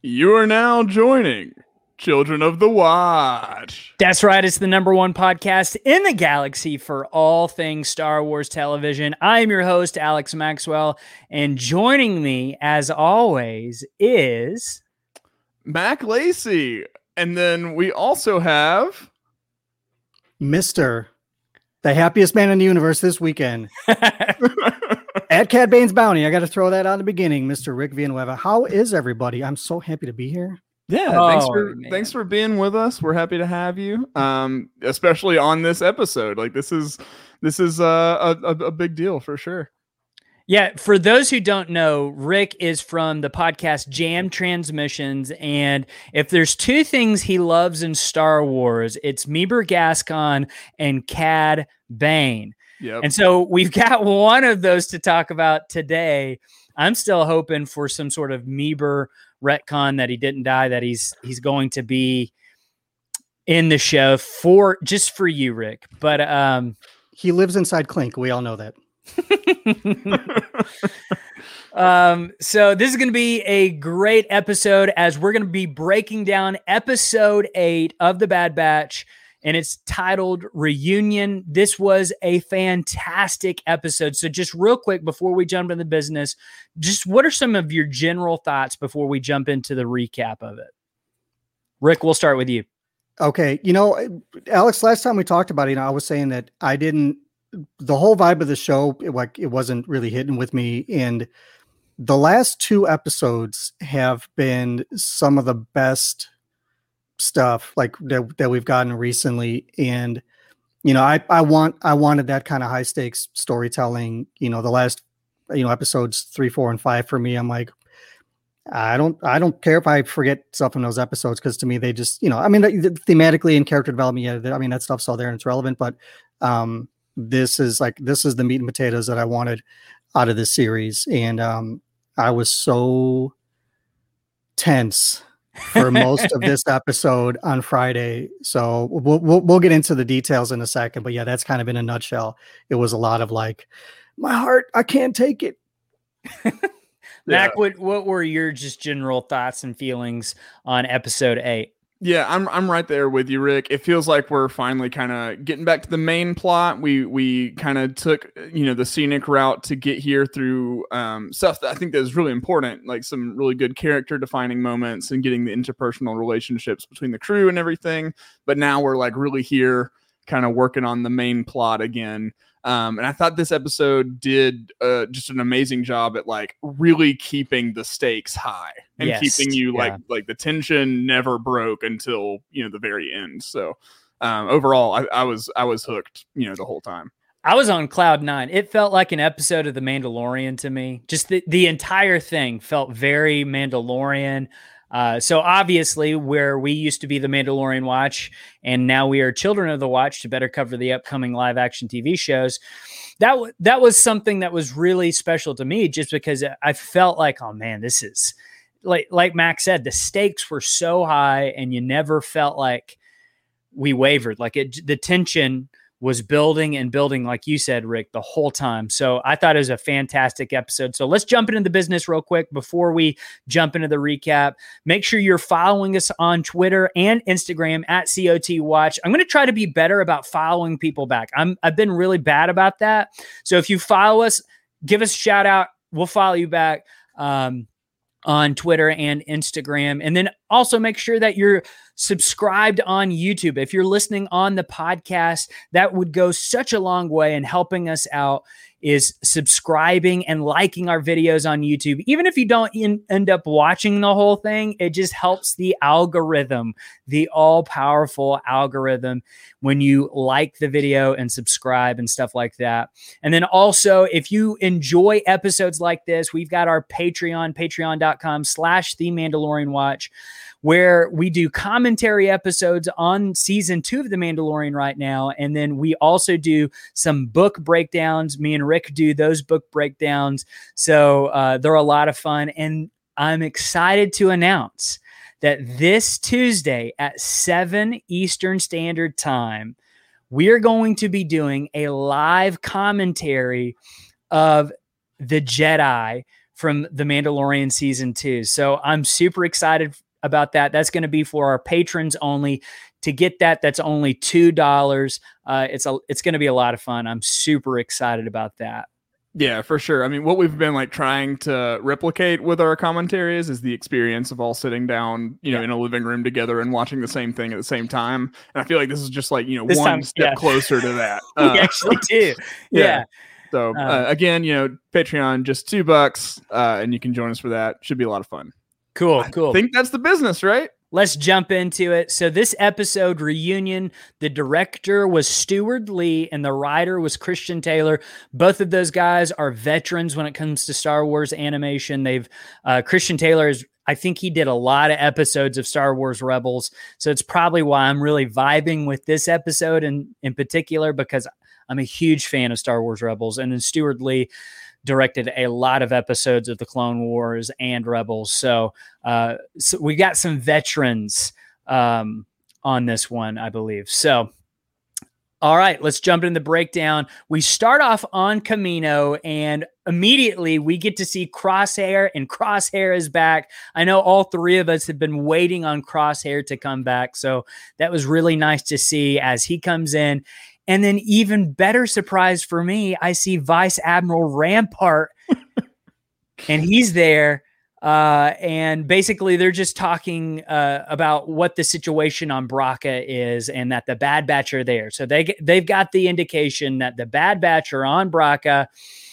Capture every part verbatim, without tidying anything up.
You are now joining Children of the Watch. That's right. It's the number one podcast in the galaxy for all things Star Wars television. I am your host, Alex Maxwell, and joining me, as always, is... Mac Lacey. And then we also have... Mister The happiest man in the universe this weekend. At Cad Bane's Bounty. I got to throw that out in the beginning, Mister Rick Villanueva. How is everybody? I'm so happy to be here. Yeah, oh, thanks for man. thanks for being with us. We're happy to have you, um, especially on this episode. Like this is this is uh, a a big deal for sure. Yeah, for those who don't know, Rick is from the podcast Jam Transmissions, and if there's two things he loves in Star Wars, it's Meeber Gascon and Cad Bane. Yep. And so we've got one of those to talk about today. I'm still hoping for some sort of Meeber retcon that he didn't die, that he's he's going to be in the show for just for you, Rick. But um, he lives inside Clink. We all know that. um, so this is going to be a great episode as we're going to be breaking down episode eight of The Bad Batch. And it's titled Reunion. This was a fantastic episode. So just real quick before we jump into the business, just what are some of your general thoughts before we jump into the recap of it? Rick, we'll start with you. Okay. You know, Alex, last time we talked about it, you know, I was saying that I didn't, the whole vibe of the show, it, like it wasn't really hitting with me. And the last two episodes have been some of the best stuff like that, that we've gotten recently. And, you know, I, I want, I wanted that kind of high stakes storytelling, you know, the last, you know, episodes three, four, and five for me. I'm like, I don't, I don't care if I forget stuff in those episodes. Cause to me, they just, you know, I mean, the, the, thematically and character development, yeah, I mean, that stuff's all there and it's relevant, but, um, this is like, this is the meat and potatoes that I wanted out of this series. And, um, I was so tense for most of this episode on Friday. So we'll, we'll, we'll get into the details in a second, but yeah, that's kind of in a nutshell. It was a lot of like, my heart, I can't take it. Mac, what, what were your just general thoughts and feelings on episode eight? Yeah, I'm I'm right there with you, Rick. It feels like we're finally kind of getting back to the main plot. We we kind of took, you know, the scenic route to get here through um, stuff that I think that is really important, like some really good character defining moments and getting the interpersonal relationships between the crew and everything. But now we're like really here kind of working on the main plot again. Um, and I thought this episode did uh, just an amazing job at like really keeping the stakes high and yes, keeping you like yeah. like the tension never broke until, you know, the very end. So um, overall, I, I was I was hooked, you know, the whole time. I was on cloud nine. It felt like an episode of The Mandalorian to me. Just the, the entire thing felt very Mandalorian. Uh, so obviously where we used to be the Mandalorian Watch and now we are Children of the Watch to better cover the upcoming live action T V shows. That, w- that was something that was really special to me just because I felt like, oh man, this is like, like Max said, the stakes were so high and you never felt like we wavered. Like it, the tension was building and building, like you said, Rick, the whole time. So I thought it was a fantastic episode. So let's jump into the business real quick before we jump into the recap. Make sure you're following us on Twitter and Instagram at C O T Watch. I'm going to try to be better about following people back. I'm, I've been really bad about that. So if you follow us, give us a shout out. We'll follow you back. Um, on Twitter and Instagram. And then also make sure that you're subscribed on YouTube. If you're listening on the podcast, that would go such a long way in helping us out, is subscribing and liking our videos on YouTube. Even if you don't in, end up watching the whole thing, it just helps the algorithm, the all-powerful algorithm, when you like the video and subscribe and stuff like that. And then also, if you enjoy episodes like this, we've got our Patreon, patreon.com slash The Mandalorian Watch, where we do commentary episodes on season two of The Mandalorian right now. And then we also do some book breakdowns. Me and Rick do those book breakdowns. So uh, they're a lot of fun. And I'm excited to announce that this Tuesday at seven Eastern Standard Time, we are going to be doing a live commentary of The Jedi from The Mandalorian season two. So I'm super excited about that. That's going to be for our patrons only. To get that, that's only two dollars. Uh, it's a, it's going to be a lot of fun. I'm super excited about that. Yeah, for sure. I mean, what we've been like trying to replicate with our commentaries is the experience of all sitting down, you know, Yeah. in a living room together and watching the same thing at the same time. And I feel like this is just like, you know, This one time- step yeah. closer to that. We Uh, actually do. yeah. Yeah. So Um, uh, again, you know, Patreon, just two bucks, uh, and you can join us for that. Should be a lot of fun. Cool. I Cool. think that's the business, right? Let's jump into it. So this episode, Reunion, the director was Stuart Lee and the writer was Christian Taylor. Both of those guys are veterans when it comes to Star Wars animation. They've uh, Christian Taylor is, I think he did a lot of episodes of Star Wars Rebels. So it's probably why I'm really vibing with this episode in, in particular, because I'm a huge fan of Star Wars Rebels. And then Stuart Lee directed a lot of episodes of the Clone Wars and Rebels. So, uh, so we got some veterans um, on this one, I believe. So, all right, let's jump into the breakdown. We start off on Kamino, and immediately we get to see Crosshair, and Crosshair is back. I know all three of us have been waiting on Crosshair to come back, so that was really nice to see as he comes in. And then even better surprise for me, I see Vice Admiral Rampart, and he's there. Uh, and basically, they're just talking uh, about what the situation on Braca is, and that the Bad Batch are there. So they they've got the indication that the Bad Batch are on Braca,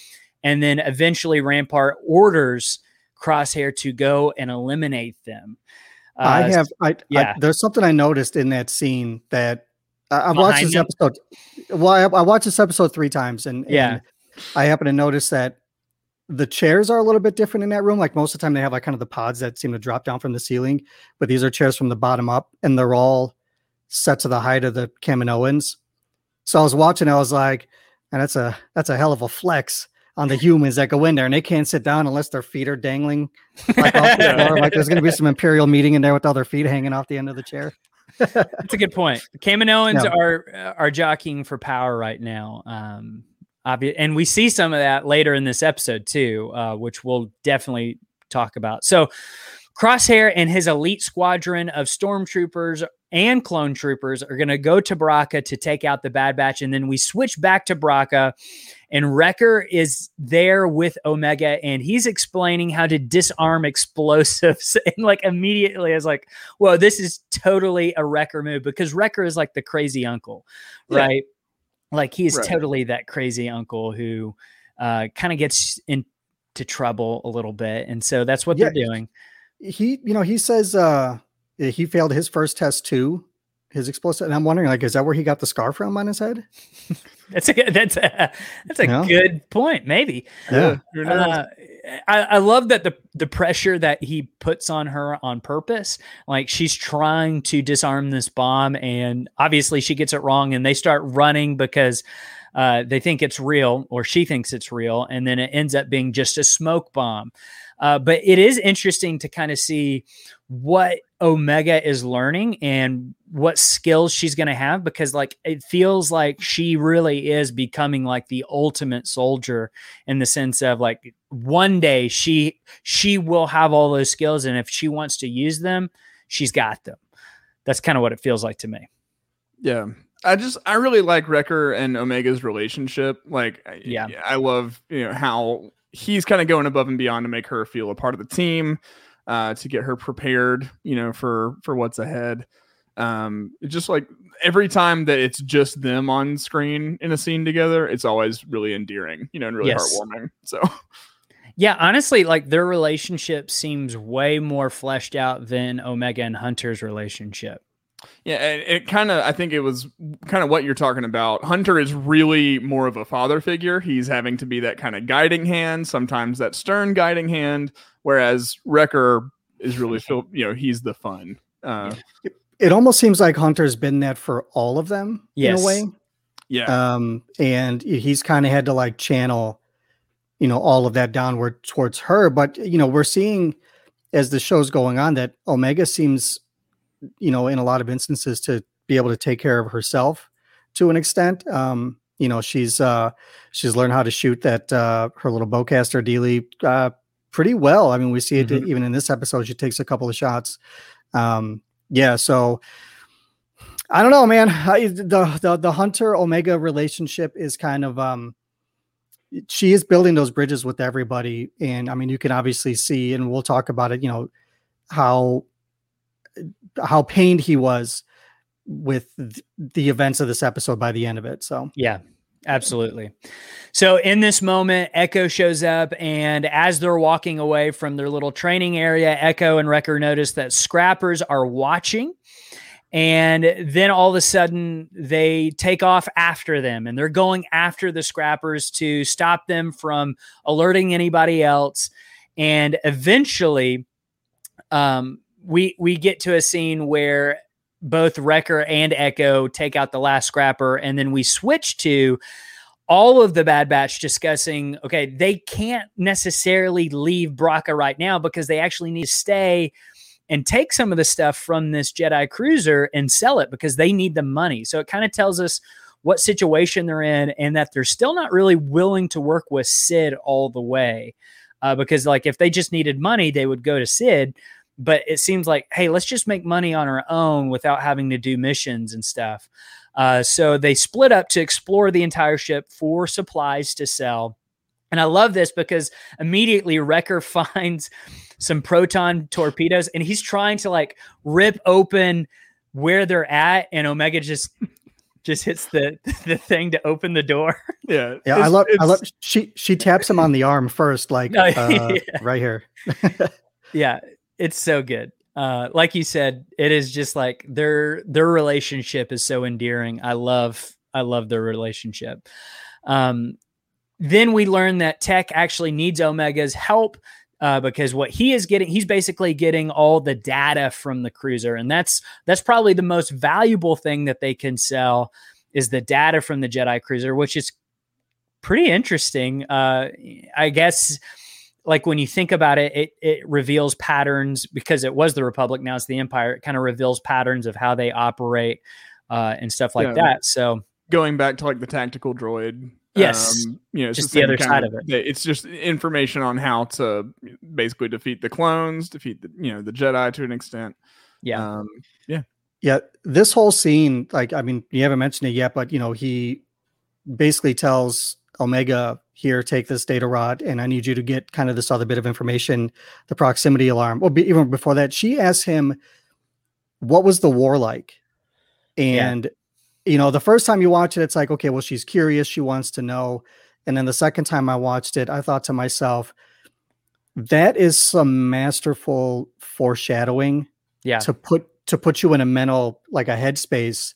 and then eventually Rampart orders Crosshair to go and eliminate them. Uh, I have, I, yeah. I, there's something I noticed in that scene that uh, I watched Behind this them? episode. Well, I, I watched this episode three times, and, Yeah. and I happen to notice that the chairs are a little bit different in that room. Like most of the time, they have like kind of the pods that seem to drop down from the ceiling, but these are chairs from the bottom up, and they're all set to the height of the Kaminoans. So I was watching, I was like, and that's a that's a hell of a flex on the humans that go in there, and they can't sit down unless their feet are dangling. Like, off the floor. Like there's going to be some Imperial meeting in there with all their feet hanging off the end of the chair. That's a good point. The Kaminoans Yeah. are are jockeying for power right now. Um, obvi- and we see some of that later in this episode too, uh, which we'll definitely talk about. So Crosshair and his elite squadron of stormtroopers and clone troopers are going to go to Braca to take out the Bad Batch. And then we switch back to Braca, and Wrecker is there with Omega, and he's explaining how to disarm explosives. And like immediately I was like, whoa, this is totally a Wrecker move, because Wrecker is like the crazy uncle, Yeah. right? Like he is Right. totally that crazy uncle who uh, kind of gets into trouble a little bit. And so that's what Yeah. they're doing. He, you know, he says uh, he failed his first test too, his explosive. And I'm wondering, like, is that where he got the scar from on his head? That's a good, that's a, that's a Yeah. good point. Maybe. Yeah. Who knows? Uh, I, I love that the the pressure that he puts on her on purpose. Like she's trying to disarm this bomb, and obviously she gets it wrong, and they start running because uh, they think it's real, or she thinks it's real, and then it ends up being just a smoke bomb. Uh, but it is interesting to kind of see what Omega is learning and what skills she's going to have, because like it feels like she really is becoming like the ultimate soldier, in the sense of like one day she she will have all those skills, and if she wants to use them, she's got them. That's kind of what it feels like to me. Yeah. I just I really like Wrecker and Omega's relationship. Like I- Yeah. I love, you know, how he's kind of going above and beyond to make her feel a part of the team, uh, to get her prepared, you know, for for what's ahead. Um, it's just like every time that it's just them on screen in a scene together, it's always really endearing, you know, and really Yes. heartwarming. So Yeah, honestly, like their relationship seems way more fleshed out than Omega and Hunter's relationship. yeah, and it kind of, I think it was kind of what you're talking about. Hunter is really more of a father figure. He's having to be that kind of guiding hand, sometimes that stern guiding hand, whereas Wrecker is really feel, you know, he's the fun. Uh, It almost seems like Hunter's been that for all of them Yes. in a way. yeah, Um, and he's kind of had to like channel, you know, all of that downward towards her. But, you know, we're seeing as the show's going on that Omega seems, you know, in a lot of instances to be able to take care of herself to an extent. Um, you know, she's, uh, she's learned how to shoot that, uh, her little bowcaster dealie, uh, pretty well. I mean, we see it Mhm. even in this episode. She takes a couple of shots. Um, yeah, so I don't know, man. I, the, the the Hunter Omega relationship is kind of um, she is building those bridges with everybody, and I mean, you can obviously see, and we'll talk about it. You know how how pained he was with th- the events of this episode by the end of it. So yeah. Absolutely. So in this moment, Echo shows up, and as they're walking away from their little training area, Echo and Wrecker notice that Scrappers are watching, and then all of a sudden they take off after them, and they're going after the Scrappers to stop them from alerting anybody else. And eventually um, we, we get to a scene where both Wrecker and Echo take out the last Scrapper, and then we switch to all of the Bad Batch discussing, okay, they can't necessarily leave Braca right now because they actually need to stay and take some of the stuff from this Jedi cruiser and sell it because they need the money. So it kind of tells us what situation they're in, and that they're still not really willing to work with Sid all the way. Uh, because like if they just needed money, they would go to Sid. But it seems like, hey, let's just make money on our own without having to do missions and stuff. Uh, so they split up to explore the entire ship for supplies to sell. And I love this because immediately Wrecker finds some proton torpedoes, and he's trying to like rip open where they're at, and Omega just just hits the the thing to open the door. Yeah, yeah, I love I love she she taps him on the arm first, like No, uh, yeah. right here. Yeah, it's so good. Uh, like you said, it is just like their their relationship is so endearing. I love I love their relationship. Um, then we learn that Tech actually needs Omega's help uh, because what he is getting, he's basically getting all the data from the cruiser, and that's that's probably the most valuable thing that they can sell is the data from the Jedi cruiser, which is pretty interesting. Uh, I guess. Like when you think about it, it, it reveals patterns because it was the Republic. Now it's the Empire. It kind of reveals patterns of how they operate uh, and stuff like Yeah. that. So going back to like the tactical droid. Yes. Um, you know, it's Just the, the other same side kind of it. It's just information on how to basically defeat the clones, defeat the, you know, the Jedi to an extent. yeah. Um, yeah. Yeah, this whole scene, like, I mean, you haven't mentioned it yet, but you know, he basically tells Omega, here, take this data rod, and I need you to get kind of this other bit of information, the proximity alarm. Well, be, even before that, she asked him, what was the war like? And, yeah. you know, the first time you watch it, it's like, okay, well, she's curious. She wants to know. And then the second time I watched it, I thought to myself, that is some masterful foreshadowing Yeah. to put, to put you in a mental, like a headspace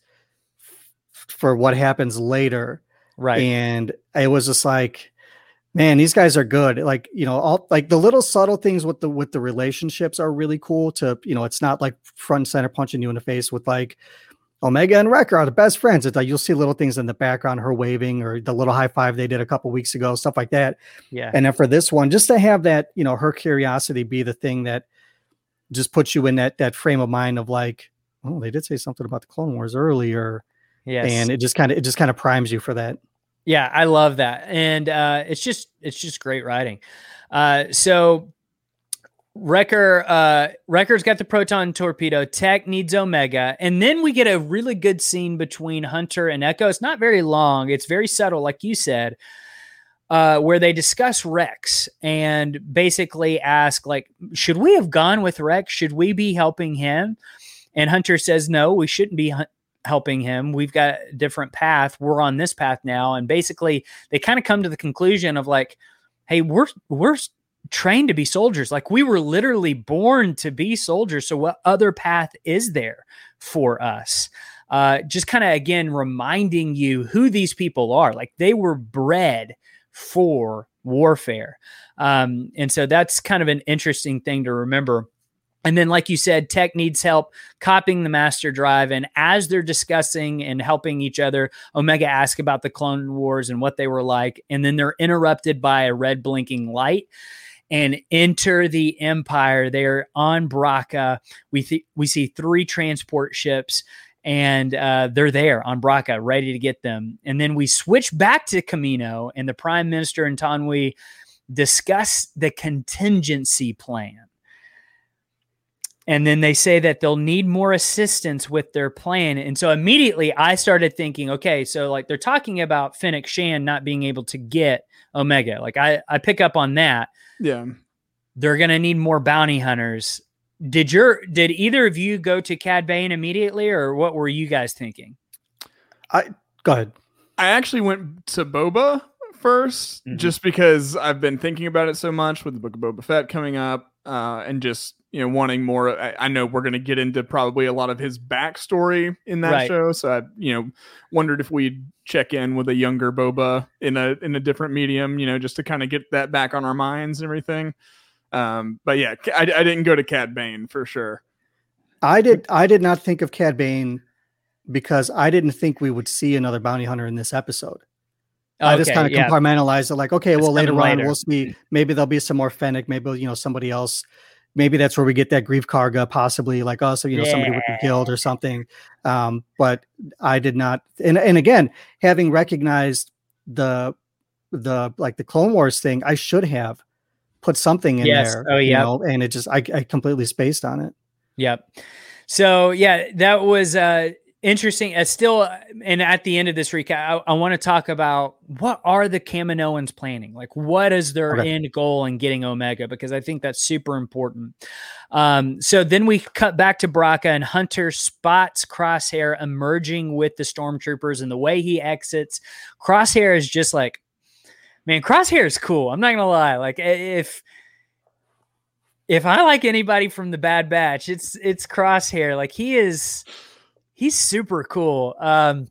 for what happens later. Right. And it was just like, man, these guys are good. Like, you know, all like the little subtle things with the, with the relationships are really cool to, you know, it's not like front and center punching you in the face with like Omega and Wrecker are the best friends. It's like, you'll see little things in the background, her waving or the little high five they did a couple weeks ago, stuff like that. Yeah. And then for this one, just to have that, you know, her curiosity be the thing that just puts you in that, that frame of mind of like, oh, they did say something about the Clone Wars earlier. Yes. And it just kind of, it just kind of primes you for that. Yeah, I love that. And uh, it's just it's just great writing. Uh, so Wrecker, uh, Wrecker's got the proton torpedo. Tech needs Omega. And then we get a really good scene between Hunter and Echo. It's not very long. It's very subtle, like you said, uh, where they discuss Rex and basically ask, like, should we have gone with Rex? Should we be helping him? And Hunter says, no, we shouldn't be hun- helping him. We've got a different path. We're on this path now. And basically they kind of come to the conclusion of like, hey, we're, we're trained to be soldiers. Like we were literally born to be soldiers. So what other path is there for us? Uh, just kind of, again, reminding you who these people are. Like they were bred for warfare. Um, and so that's kind of an interesting thing to remember. And then, like you said, Tech needs help copying the master drive. And as they're discussing and helping each other, Omega asks about the Clone Wars and what they were like. And then they're interrupted by a red blinking light and enter the Empire. They're on Braca. We th- we see three transport ships, and uh, they're there on Braca, ready to get them. And then we switch back to Kamino, and the Prime Minister and Tanwi discuss the contingency plan. And then they say that they'll need more assistance with their plan. And so immediately I started thinking, okay, so like they're talking about Fennec Shand not being able to get Omega. Like I, I pick up on that. Yeah. They're going to need more bounty hunters. Did your, did either of you go to Cad Bane immediately, or what were you guys thinking? I go ahead. I actually went to Boba first, mm-hmm. just because I've been thinking about it so much with the Book of Boba Fett coming up, uh, and just, you know, wanting more. I, I know we're going to get into probably a lot of his backstory in that right. show. So I, you know, wondered if we'd check in with a younger Boba in a, in a different medium, you know, just to kind of get that back on our minds and everything. Um, but yeah, I, I didn't go to Cad Bane for sure. I did. I did not think of Cad Bane because I didn't think we would see another bounty hunter in this episode. Okay, I just kind of yeah. compartmentalized it like, okay, it's well, later on later. we'll see. Maybe there'll be some more Fennec. Maybe, you know, somebody else. Maybe that's where we get that Grief Karga, possibly like, oh, so, you know, yeah. somebody would be killed or something. Um, but I did not. And, and again, having recognized the, the, like the Clone Wars thing, I should have put something in yes. there. Oh, yeah. You know, and it just, I, I completely spaced on it. Yep. So yeah, that was, uh, interesting. Uh, still, and at the end of this recap, I, I want to talk about what are the Kaminoans planning? Like, what is their okay. end goal in getting Omega? Because I think that's super important. Um, so then we cut back to Braca, and Hunter spots Crosshair emerging with the stormtroopers, and the way he exits, Crosshair is just like, man, Crosshair is cool. I'm not gonna lie. Like, if if I like anybody from the Bad Batch, it's it's Crosshair. Like, he is. He's super cool. Um,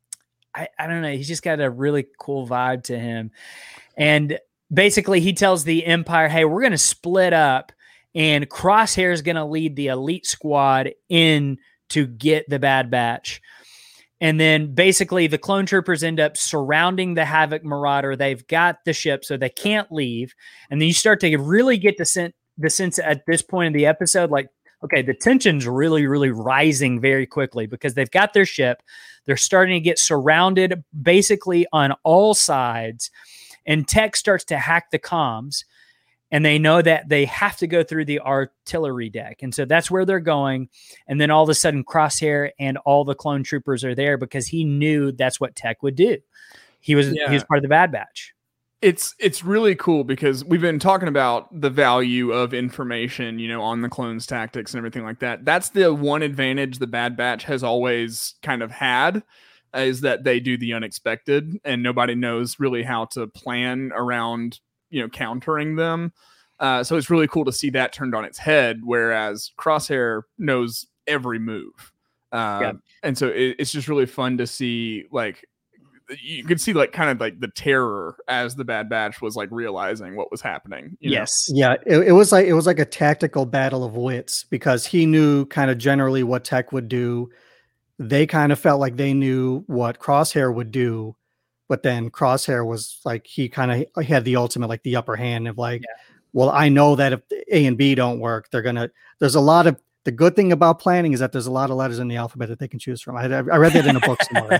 I, I don't know. He's just got a really cool vibe to him. And basically he tells the Empire, hey, we're going to split up, and Crosshair is going to lead the elite squad in to get the Bad Batch. And then basically the clone troopers end up surrounding the Havoc Marauder. They've got the ship, so they can't leave. And then you start to really get the sense, the sense at this point in the episode, like, okay, the tension's really, really rising very quickly because they've got their ship. They're starting to get surrounded basically on all sides, and Tech starts to hack the comms, and they know that they have to go through the artillery deck. And so that's where they're going. And then all of a sudden Crosshair and all the clone troopers are there because he knew that's what Tech would do. He was, yeah. he was part of the Bad Batch. It's it's really cool because we've been talking about the value of information, you know, on the clones' tactics and everything like that. That's the one advantage the Bad Batch has always kind of had, is that they do the unexpected, and nobody knows really how to plan around, you know, countering them. Uh, so it's really cool to see that turned on its head, whereas Crosshair knows every move. Uh, yeah. And so it, it's just really fun to see, like, you could see like kind of like the terror as the Bad Batch was like realizing what was happening. You yes. know? Yeah. It, it was like, it was like a tactical battle of wits because he knew kind of generally what Tech would do. They kind of felt like they knew what Crosshair would do, but then Crosshair was like, he kind of had the ultimate, like the upper hand of like, yeah. well, I know that if A and B don't work, they're going to, there's a lot of, the good thing about planning is that there's a lot of letters in the alphabet that they can choose from. I, I read that in a book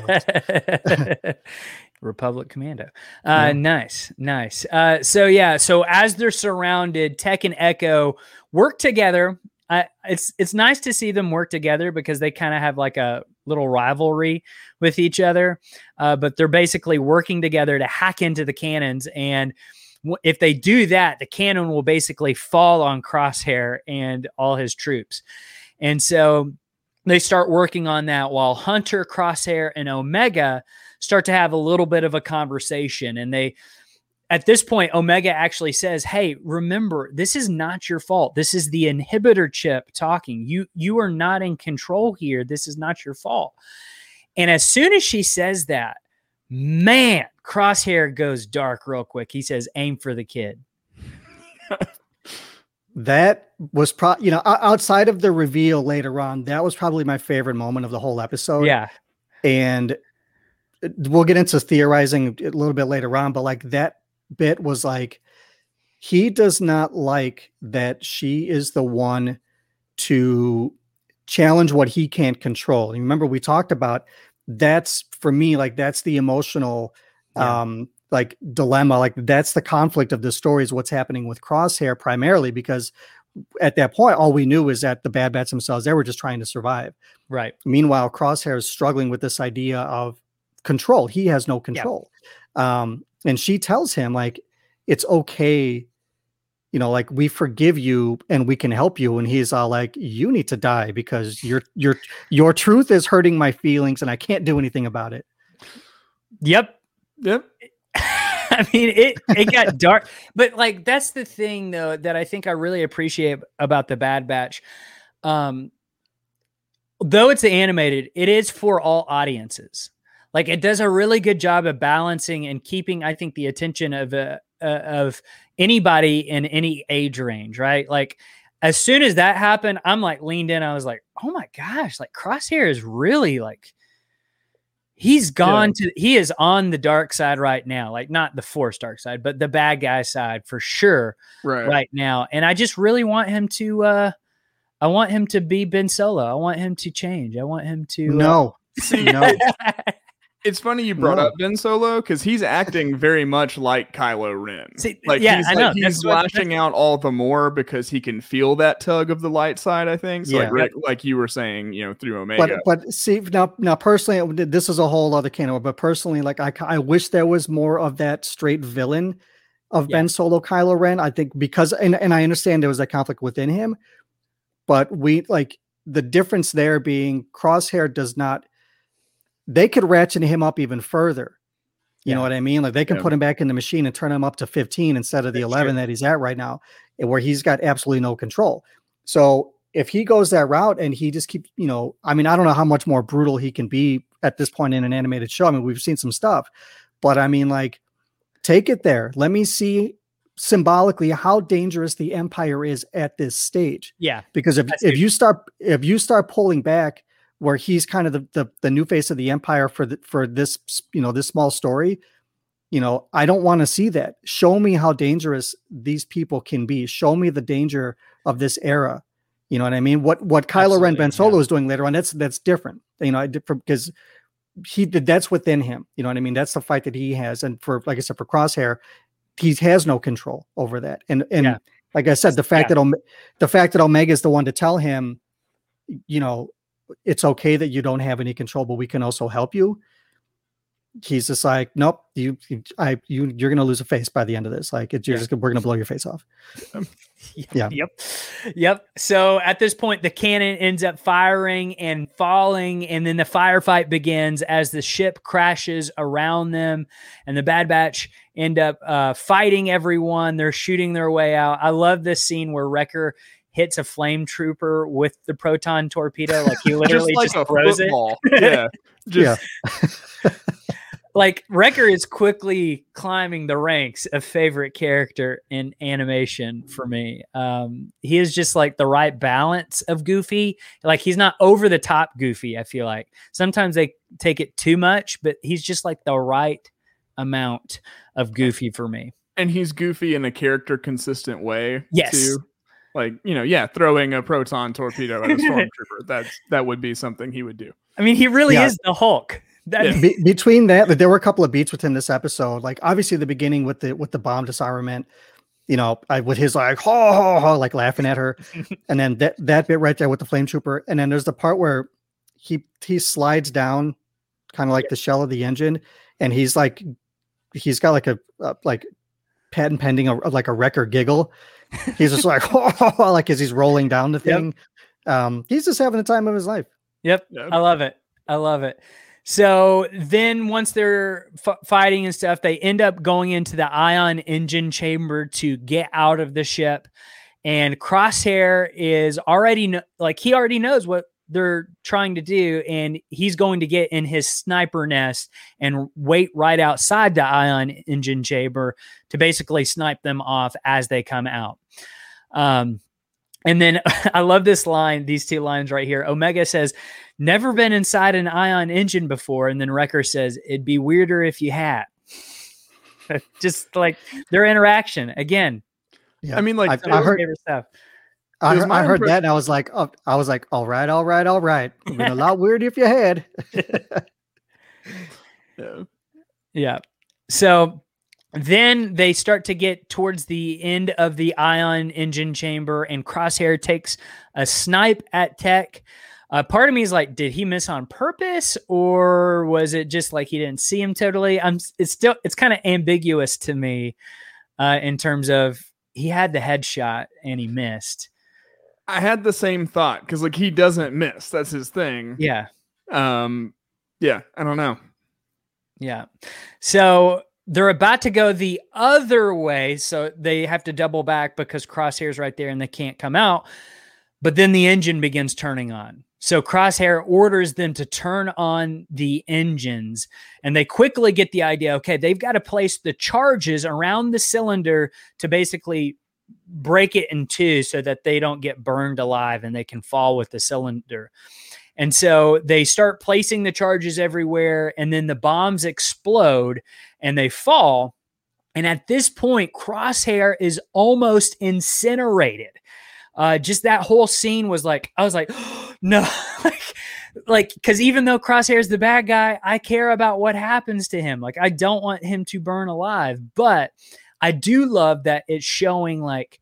somewhere. Republic Commando. Uh, yeah. Nice, nice. Uh, so yeah, so as they're surrounded, Tech and Echo work together. Uh, it's it's nice to see them work together because they kind of have like a little rivalry with each other. Uh, but they're basically working together to hack into the cannons, and if they do that, the cannon will basically fall on Crosshair and all his troops. And so they start working on that while Hunter, Crosshair, and Omega start to have a little bit of a conversation. And they, at this point, Omega actually says, hey, remember, this is not your fault. This is the inhibitor chip talking. You, you are not in control here. This is not your fault. And as soon as she says that, man, Crosshair goes dark real quick. He says, aim for the kid. That was pro, you know, outside of the reveal later on, that was probably my favorite moment of the whole episode. Yeah. And we'll get into theorizing a little bit later on, but like that bit was like, he does not like that she is the one to challenge what he can't control. And remember, we talked about that's for me, like that's the emotional, yeah. um, like dilemma. Like that's the conflict of the story is what's happening with Crosshair primarily, because at that point, all we knew is that the Bad Bats themselves, they were just trying to survive. Right. Meanwhile, Crosshair is struggling with this idea of control. He has no control. Yeah. Um, and she tells him like, it's okay. You know, like we forgive you and we can help you. And he's all like, you need to die because your, your, your truth is hurting my feelings and I can't do anything about it. Yep. Yep. I mean, it, it got dark, but like, that's the thing though, that I think I really appreciate about the Bad Batch. Um, though it's animated, it is for all audiences. Like it does a really good job of balancing and keeping, I think, the attention of, uh, uh, of anybody in any age range, right? Like as soon as that happened, I'm like leaned in. I was like, oh my gosh, like Crosshair is really like, he's gone yeah. to, he is on the dark side right now. Like not the Force dark side, but the bad guy side for sure right, right now. And I just really want him to, uh, I want him to be Ben Solo. I want him to change. I want him to, no, uh, see, no. It's funny you brought no. up Ben Solo because he's acting very much like Kylo Ren. See, like yeah, he's, I know. like, he's that's what, lashing that's... out all the more because he can feel that tug of the light side. I think, so yeah. like Rick, like you were saying, you know, through Omega. But but see now now personally, this is a whole other can of. But personally, like I I wish there was more of that straight villain of yeah. Ben Solo, Kylo Ren. I think because and and I understand there was that conflict within him, but we like the difference there being Crosshair does not. They could ratchet him up even further. You yeah. know what I mean? Like they can yeah. put him back in the machine and turn him up to fifteen instead of the That's eleven true. That he's at right now, where he's got absolutely no control. So if he goes that route and he just keeps, you know, I mean, I don't know how much more brutal he can be at this point in an animated show. I mean, we've seen some stuff, but I mean, like, take it there. Let me see symbolically how dangerous the Empire is at this stage. Yeah. Because if, if you start, if you start pulling back, where he's kind of the, the the new face of the Empire for the, for this, you know, this small story, you know, I don't want to see that. Show me how dangerous these people can be. Show me the danger of this era. You know what I mean? What what Kylo Absolutely, Ren Ben Solo yeah. is doing later on, that's that's different. You know, because he did that's within him. You know what I mean? That's the fight that he has. And for like I said, for Crosshair, he has no control over that. And and yeah. like I said, the fact yeah. that Ome- the fact that Omega is the one to tell him, you know, it's okay that you don't have any control, but we can also help you. He's just like, nope, you, I, you, you're going to lose a face by the end of this. Like it's, you're yeah. just, we're going to blow your face off. yeah. Yep. Yep. So at this point, the cannon ends up firing and falling. And then the firefight begins as the ship crashes around them and the Bad Batch end up uh, fighting everyone. They're shooting their way out. I love this scene where Wrecker hits a flame trooper with the proton torpedo. Like he literally just, like just throws football. it. Yeah. Just yeah. Like Wrecker is quickly climbing the ranks of favorite character in animation for me. Um, he is just like the right balance of goofy. Like he's not over the top goofy. I feel like sometimes they take it too much, but he's just like the right amount of goofy for me. And he's goofy in a character consistent way. Yes. Too. Like, you know, yeah, throwing a proton torpedo at a stormtrooper. That's that would be something he would do. I mean, he really yeah. is the Hulk. That yeah. Be- between that, there were a couple of beats within this episode. Like obviously the beginning with the with the bomb disarmament, you know, I, with his like ho, ho, ho, like laughing at her, and then that that bit right there with the flame trooper, and then there's the part where he he slides down, kind of like yeah. the shell of the engine, and he's like he's got like a, a like patent pending a, like a Wrecker giggle. He's just like oh, like as he's rolling down the thing. Yep. Um, he's just having the time of his life. Yep, yep. I love it. I love it. So then once they're f- fighting and stuff, they end up going into the ion engine chamber to get out of the ship. And Crosshair is already kn- like, he already knows what they're trying to do. And he's going to get in his sniper nest and wait right outside the ion engine chamber to basically snipe them off as they come out. Um, And then I love this line, these two lines right here. Omega says, never been inside an ion engine before. And then Wrecker says, it'd be weirder if you had. Just like their interaction again. Yeah. I mean, like, I, I heard stuff. I, heard, I heard that and I was like, oh, I was like, all right, all right, all right. It'd been a lot weird if you had. yeah. Yeah. So then they start to get towards the end of the ion engine chamber, and Crosshair takes a snipe at Tech. Uh, part of me is like, did he miss on purpose, or was it just like he didn't see him totally? I'm. It's still. It's kind of ambiguous to me uh, in terms of he had the headshot and he missed. I had the same thought because like he doesn't miss. That's his thing. Yeah. Um. Yeah. I don't know. Yeah. So they're about to go the other way, so they have to double back because Crosshair's right there and they can't come out. But then the engine begins turning on. So Crosshair orders them to turn on the engines, and they quickly get the idea, okay, they've got to place the charges around the cylinder to basically break it in two so that they don't get burned alive and they can fall with the cylinder. And so they start placing the charges everywhere, and then the bombs explode and they fall. And at this point, Crosshair is almost incinerated. Uh, just that whole scene was like, I was like, oh, no, like, like, because even though Crosshair is the bad guy, I care about what happens to him. Like, I don't want him to burn alive, but I do love that it's showing, like,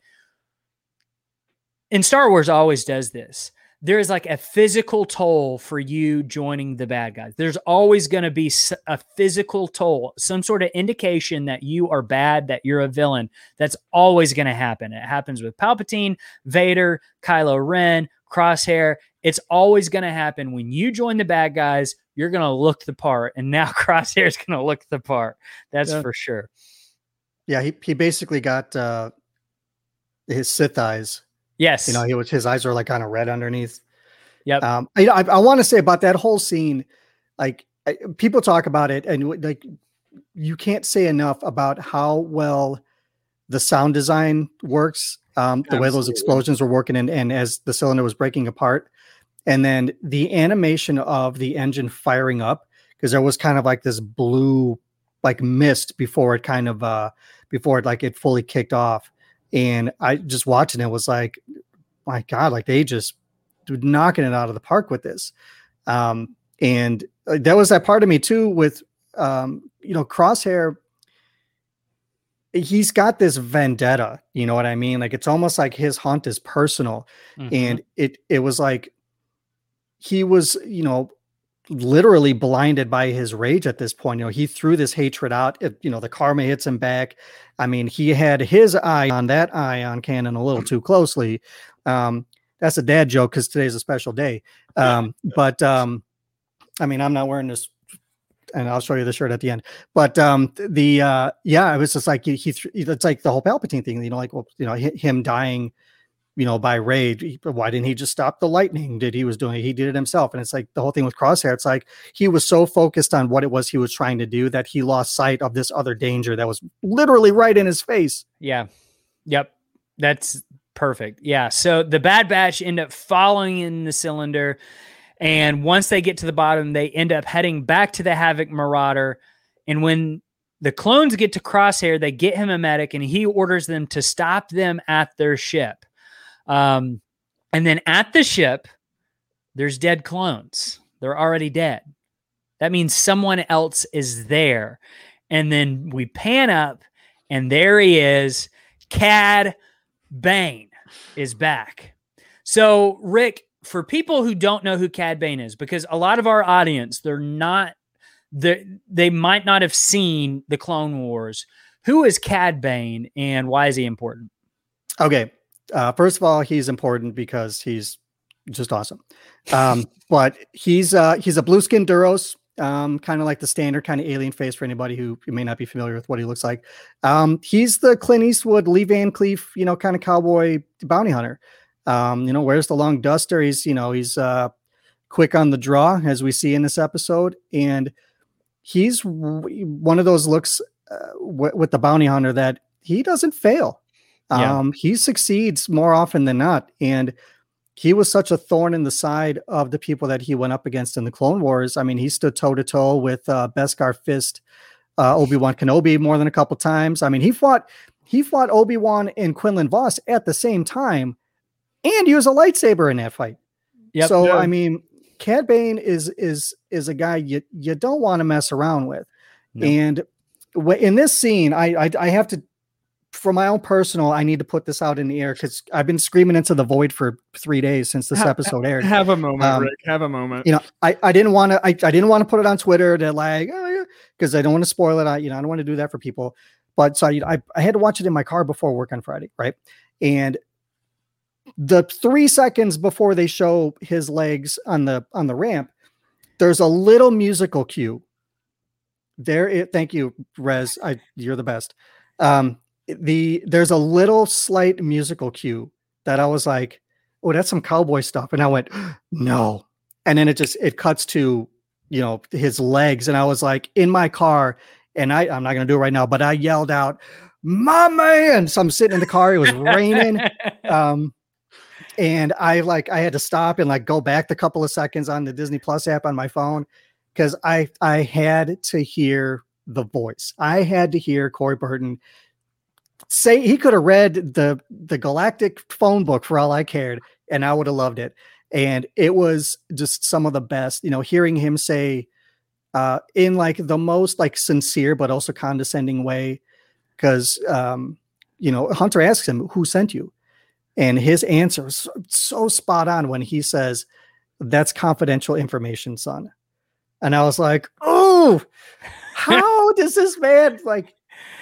and Star Wars always does this. There is like a physical toll for you joining the bad guys. There's always going to be a physical toll, some sort of indication that you are bad, that you're a villain. That's always going to happen. It happens with Palpatine, Vader, Kylo Ren, Crosshair. It's always going to happen. When you join the bad guys, you're going to look the part. And now Crosshair is going to look the part. That's yeah. for sure. Yeah, he, he basically got uh, his Sith eyes. Yes. You know, he was, his eyes are like kind of red underneath. Yep. Um, I, I, I want to say about that whole scene, like I, people talk about it and like, you can't say enough about how well the sound design works. Um, the Absolutely. way those explosions were working and, and as the cylinder was breaking apart, and then the animation of the engine firing up, because there was kind of like this blue, like mist before it kind of, uh, before it, like it fully kicked off. And I just watching it was like, my God, like they just knocking it out of the park with this. Um, and that was that part of me too with, um, you know, Crosshair. He's got this vendetta, you know what I mean? Like, it's almost like his hunt is personal. Mm-hmm. And it, it was like, he was, you know, literally blinded by his rage at this point. You know, he threw this hatred out. It, you know, the karma hits him back. I mean, he had his eye on that ion cannon a little too closely. Um, that's a dad joke because today's a special day. Um, but um, I mean, I'm not wearing this, and I'll show you the shirt at the end. But um, the uh, yeah, it was just like he, he th- it's like the whole Palpatine thing. You know, like well, you know, him dying. You know, by rage. Why didn't he just stop the lightning? Did he was doing it? He did it himself. And it's like the whole thing with Crosshair. It's like he was so focused on what it was he was trying to do that he lost sight of this other danger that was literally right in his face. Yeah. Yep. That's perfect. Yeah. So the Bad Batch end up following in the cylinder. And once they get to the bottom, they end up heading back to the Havoc Marauder. And when the clones get to Crosshair, they get him a medic and he orders them to stop them at their ship. Um, and then at the ship, there's dead clones. They're already dead. That means someone else is there. And then we pan up and there he is. Cad Bane is back. So Rick, for people who don't know who Cad Bane is, because a lot of our audience, they're not, they they might not have seen the Clone Wars. Who is Cad Bane and why is he important? Okay. Uh, first of all, he's important because he's just awesome. Um, but he's uh, he's a blue skin Duros, um, kind of like the standard kind of alien face for anybody who may not be familiar with what he looks like. Um, he's the Clint Eastwood, Lee Van Cleef, you know, kind of cowboy bounty hunter. Um, you know, wears the long duster. He's, you know, he's uh, quick on the draw, as we see in this episode. And he's w- one of those looks uh, w- with the bounty hunter that he doesn't fail. Yeah. Um, he succeeds more often than not. And he was such a thorn in the side of the people that he went up against in the Clone Wars. I mean, he stood toe to toe with uh, Beskar Fist, uh, Obi-Wan Kenobi more than a couple times. I mean, he fought, he fought Obi-Wan and Quinlan Vos at the same time and used a lightsaber in that fight. Yep, so, yeah. I mean, Cad Bane is, is, is a guy you, you don't want to mess around with. No. And in this scene, I, I I have to, for my own personal, I need to put this out in the air because I've been screaming into the void for three days since this have, episode aired. Have a moment, um, Rick. Have a moment. You know, I, I didn't want to I, I didn't want to put it on Twitter to like, oh, yeah, because I don't want to spoil it. I you know I don't want to do that for people. But so you know, I I had to watch it in my car before work on Friday, right? And the three seconds before they show his legs on the on the ramp, there's a little musical cue. There, it. Thank you, Rez. I you're the best. Um, the there's a little slight musical cue that I was like, oh, that's some cowboy stuff, and I went, no, and then it just it cuts to you know his legs, and I was like in my car, and I I'm not gonna do it right now, but I yelled out, my man. So I'm sitting in the car. It was raining. Um, and I like, I had to stop and like go back the couple of seconds on the Disney Plus app on my phone. Cause I, I had to hear the voice. I had to hear Corey Burton say he could have read the, the Galactic phone book for all I cared. And I would have loved it. And it was just some of the best, you know, hearing him say, uh, in like the most like sincere, but also condescending way. Cause, um, you know, Hunter asks him, who sent you? And his answer is so, so spot on when he says, that's confidential information, son. And I was like, oh, how does this man like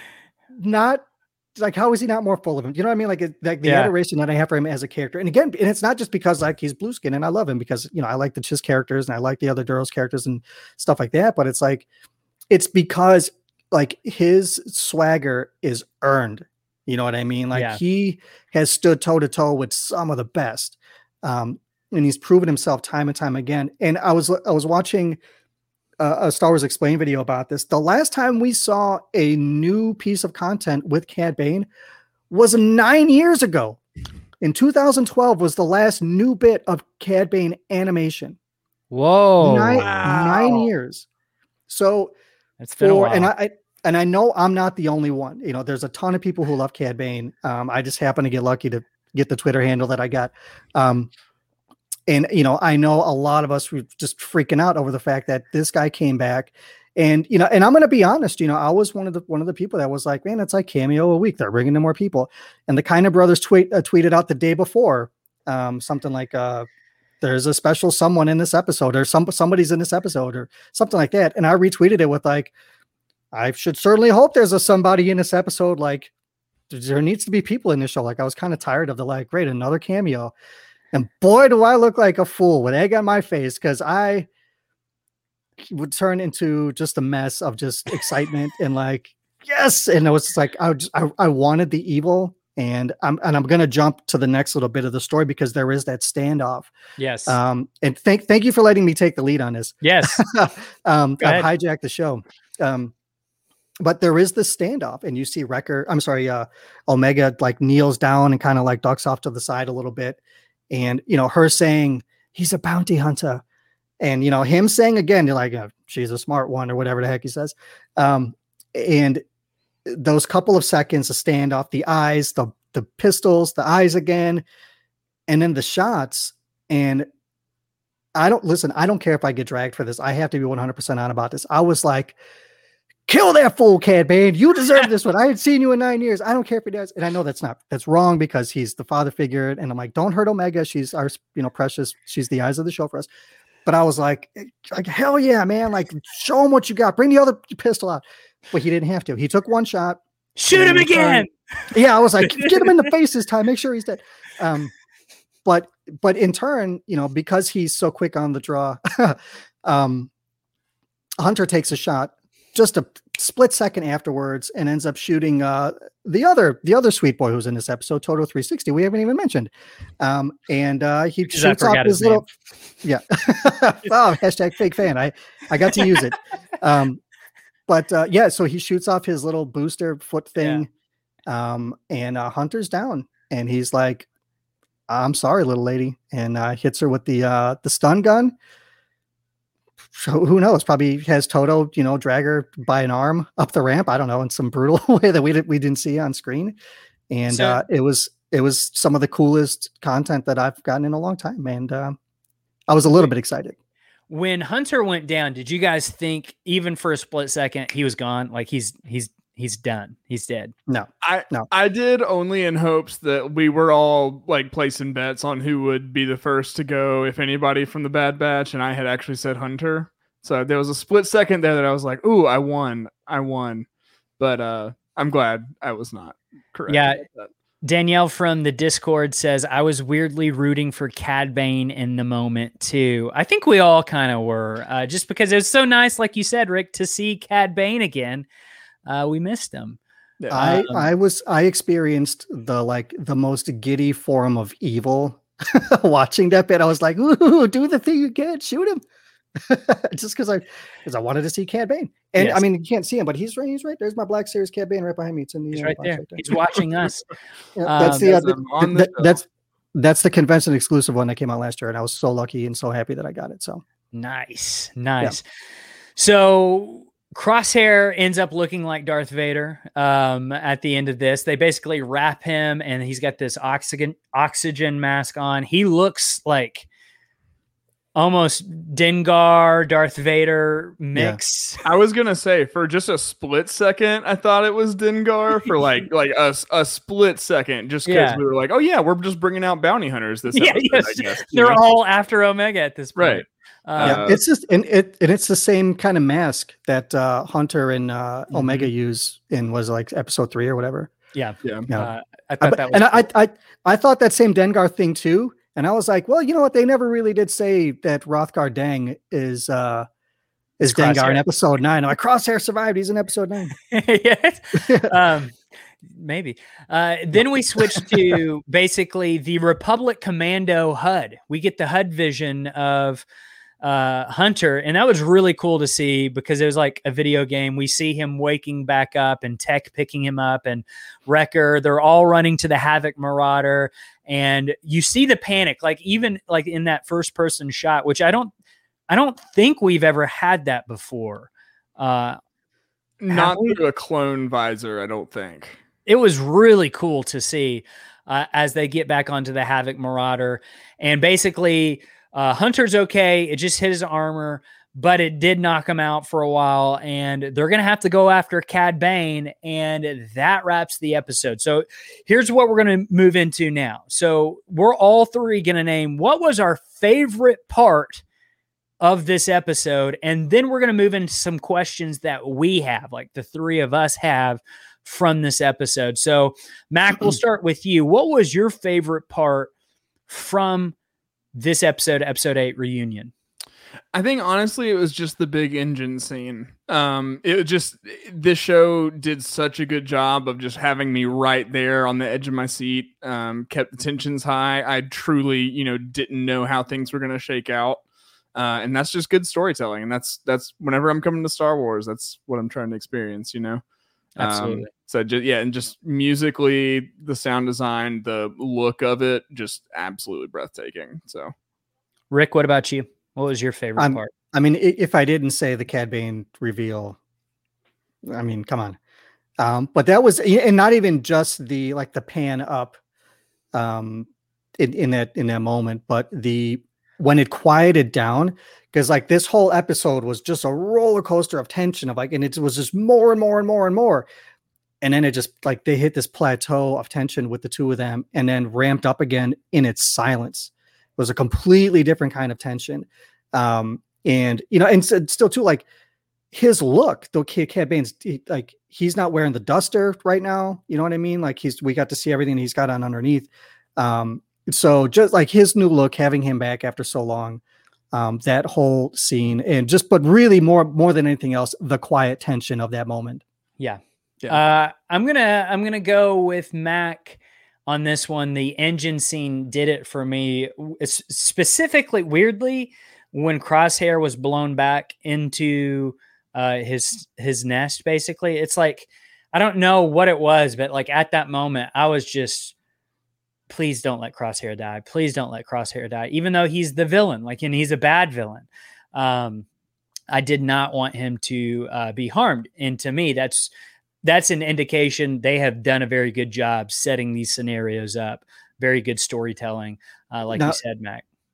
not like, how is he not more full of him? You know what I mean? Like, like the yeah. adoration that I have for him as a character. And again, and it's not just because like he's blue skin and I love him because, you know, I like the Chiss characters and I like the other Duros characters and stuff like that. But it's like, it's because like his swagger is earned. You know what I mean? Like yeah. he has stood toe to toe with some of the best. Um, and he's proven himself time and time again. And I was, I was watching a, a Star Wars Explained video about this. The last time we saw a new piece of content with Cad Bane was nine years ago. In two thousand twelve was the last new bit of Cad Bane animation. Whoa. Nine, wow. nine years. So it's been for, a while. And I, I And I know I'm not the only one. You know, there's a ton of people who love Cad Bane. Um, I just happen to get lucky to get the Twitter handle that I got. Um, and, you know, I know a lot of us were just freaking out over the fact that this guy came back. And, you know, and I'm going to be honest, you know, I was one of the one of the people that was like, man, it's like cameo a week. They're bringing in more people. And the Kind of Brothers tweet uh, tweeted out the day before um, something like, uh, there's a special someone in this episode or some somebody's in this episode or something like that. And I retweeted it with like, I should certainly hope there's a somebody in this episode. Like there needs to be people in this show. Like I was kind of tired of the like, great, another cameo. And boy, do I look like a fool with egg on my face. Cause I would turn into just a mess of just excitement and like, yes. And it was just like, I, just, I, I wanted the evil and I'm, and I'm going to jump to the next little bit of the story because there is that standoff. Yes. Um, and thank, thank you for letting me take the lead on this. Yes. um, I've hijacked the show. Um, But there is this standoff, and you see Wrecker. I'm sorry, uh, Omega like kneels down and kind of like ducks off to the side a little bit, and you know her saying he's a bounty hunter, and you know him saying again, you're like uh, she's a smart one or whatever the heck he says, um, and those couple of seconds of standoff, the eyes, the the pistols, the eyes again, and then the shots, and I don't listen. I don't care if I get dragged for this. I have to be one hundred percent on about this. I was like, kill that fool, Cad Bane. You deserve this one. I had seen you in nine years. I don't care if he does. And I know that's not, that's wrong because he's the father figure. And I'm like, don't hurt Omega. She's our, you know, precious. She's the eyes of the show for us. But I was like, like, hell yeah, man. Like show him what you got. Bring the other pistol out. But he didn't have to. He took one shot. Shoot him again. Turned. Yeah. I was like, get him in the face this time. Make sure he's dead. Um, but, but in turn, you know, because he's so quick on the draw, um, Hunter takes a shot just a split second afterwards and ends up shooting uh, the other the other sweet boy who's in this episode, Toto three sixty. We haven't even mentioned. Um, and uh, he Because shoots off his, his little yeah. Oh, hashtag fake fan. I, I got to use it. Um, but uh, yeah, so he shoots off his little booster foot thing. Yeah. Um, and uh, Hunter's down and he's like, I'm sorry, little lady. And uh, hits her with the uh, the stun gun. So who knows? Probably has Toto, you know, drag her by an arm up the ramp. I don't know, in some brutal way that we didn't we didn't see on screen. And so, uh, it was it was some of the coolest content that I've gotten in a long time. And uh, I was a little bit excited. when Hunter went down, did you guys think even for a split second he was gone? Like he's he's he's done. He's dead. No, I no. I did, only in hopes that we were all like placing bets on who would be the first to go, if anybody from the Bad Batch, and I had actually said Hunter. So there was a split second there that I was like, "Ooh, I won, I won," but uh, I'm glad I was not correct. Yeah. Danielle from the Discord says, I was weirdly rooting for Cad Bane in the moment too. I think we all kind of were, uh, just because it was so nice, like you said, Rick, to see Cad Bane again. Uh, we missed him. Yeah. I, Um, I was, I experienced the, like the most giddy form of evil watching that bit. I was like, ooh, do the thing you can, shoot him. Just because I, because I wanted to see Cad Bane, and Yes. I mean you can't see him, but he's right. He's right. There's my Black Series Cad Bane right behind me. It's in the He's uh, right box there. right there. He's watching us. Yeah, that's Um, the, uh, Yes, the- I'm on the- the that- show. that's that's the convention exclusive one that came out last year, and I was so lucky and so happy that I got it. So Nice, nice. So Crosshair ends up looking like Darth Vader um, at the end of this. They basically wrap him, and he's got this oxygen oxygen mask on. He looks like almost Dengar, Darth Vader mix. I was gonna say, for just a split second, I thought it was Dengar for like like a, a split second, just because Yeah. we were like, oh yeah, we're just bringing out bounty hunters this Yeah, episode. yes. I guess, you They're know? all after Omega at this point. Right. Uh, yeah, Uh, it's just and it and it's the same kind of mask that uh, Hunter and uh, Mhm. Omega use in was like episode three or whatever. yeah. yeah. Yeah. Uh, I I, thought that was and I, cool. I I I thought that same Dengar thing too, and I was like, well, you know what? They never really did say that Rothgar Dang is uh is It's Dengar Crosshair. in episode nine. I'm like, Crosshair survived. He's in episode nine. Yes. um, maybe. Uh, then we switch to basically the Republic Commando H U D. We get the H U D vision of uh, Hunter, and that was really cool to see because it was like a video game. We see him waking back up and Tech picking him up and Wrecker. They're all running to the Havoc Marauder, and you see the panic, like even like in that first person shot, which I don't, I don't think we've ever had that before. Uh, Not we? through a clone visor, I don't think. it was really cool to see uh, as they get back onto the Havoc Marauder. And basically, uh, Hunter's okay. It just hit his armor, but it did knock him out for a while. And they're going to have to go after Cad Bane. And that wraps the episode. So here's what we're going to move into now. So we're all three going to name what was our favorite part of this episode. And then we're going to move into some questions that we have, like the three of us have from this episode. So Mac, we'll start with you. What was your favorite part from this episode, episode eight reunion? I think honestly, it was just the big engine scene. Um, it was just this show did such a good job of just having me right there on the edge of my seat. Um, kept the tensions high. I truly, you know, didn't know how things were going to shake out, uh, and that's just good storytelling. And that's that's whenever I'm coming to Star Wars, that's what I'm trying to experience. You know, Absolutely. Um, so just yeah, and just musically, the sound design, the look of it, just absolutely breathtaking. So, Rick, what about you? What was your favorite I'm- part? I mean, i- if I didn't say the Cad Bane reveal, I mean, come on. Um, but that was, and not even just the like the pan up, um, in, in that in that moment, but the when it quieted down, because like this whole episode was just a roller coaster of tension of like, and it was just more and more and more and more, and then it just like they hit this plateau of tension with the two of them, and then ramped up again in its silence. It was a completely different kind of tension. Um, and you know, and so, still too, like his look, though Cad Bane's he, like he's not wearing the duster right now. You know what I mean? Like he's we got to see everything he's got on underneath. Um, so just like his new look, having him back after so long, um, that whole scene, and just but really more more than anything else, the quiet tension of that moment. Yeah. Yeah. Uh, I'm gonna I'm gonna go with Mac on this one. The engine scene did it for me. It's specifically, weirdly, when Crosshair was blown back into uh, his his nest. Basically, it's like I don't know what it was, but like at that moment, I was just, please don't let Crosshair die. Please don't let Crosshair die. Even though he's the villain, like, and he's a bad villain. Um, I did not want him to uh, be harmed. And to me, that's that's an indication they have done a very good job setting these scenarios up. Very good storytelling, uh, like Now- you said, Mac.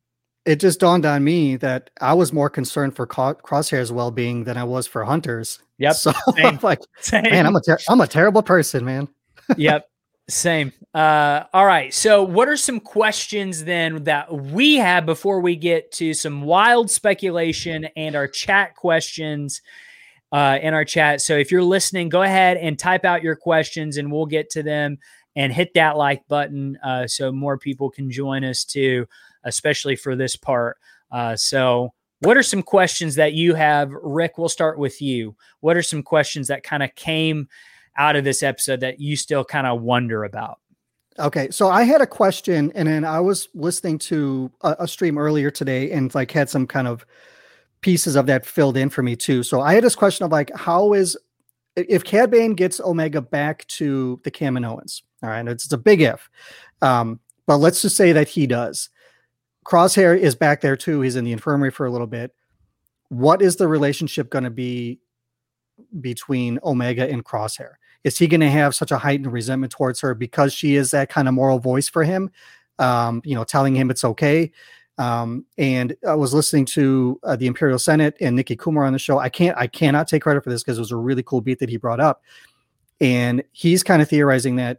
it just dawned on me that I was more concerned for Crosshair's well-being than I was for Hunter's. Yep. So Same. I'm like, Same. man, I'm a ter- I'm a terrible person, man. Yep. Same. Uh, all right. So what are some questions then that we have before we get to some wild speculation and our chat questions uh, in our chat? So if you're listening, go ahead and type out your questions and we'll get to them, and hit that like button uh, so more people can join us too, especially for this part. Uh, so what are some questions that you have? Rick, we'll start with you. What are some questions that kind of came out of this episode that you still kind of wonder about? Okay. So I had a question, and then I was listening to a, a stream earlier today and like had some kind of pieces of that filled in for me too. So I had this question of like, how is, if Cad Bane gets Omega back to the Kaminoans, all right, it's, it's a big if, um, but let's just say that he does. Crosshair is back there too. He's in the infirmary for a little bit. What is the relationship going to be between Omega and Crosshair? Is he going to have such a heightened resentment towards her because she is that kind of moral voice for him? Um, you know, telling him it's okay. Um, and I was listening to uh, the Imperial Senate and Nikki Kumar on the show. I can't, I cannot take credit for this because it was a really cool beat that he brought up. And he's kind of theorizing that